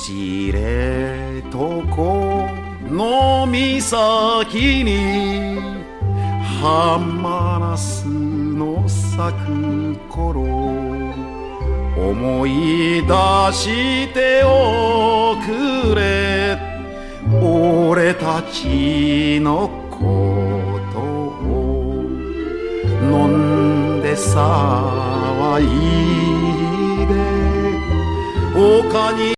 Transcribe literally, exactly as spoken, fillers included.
知床の岬にハマナスの咲く頃思い出しておくれ俺たちのことを飲んで騒いで丘に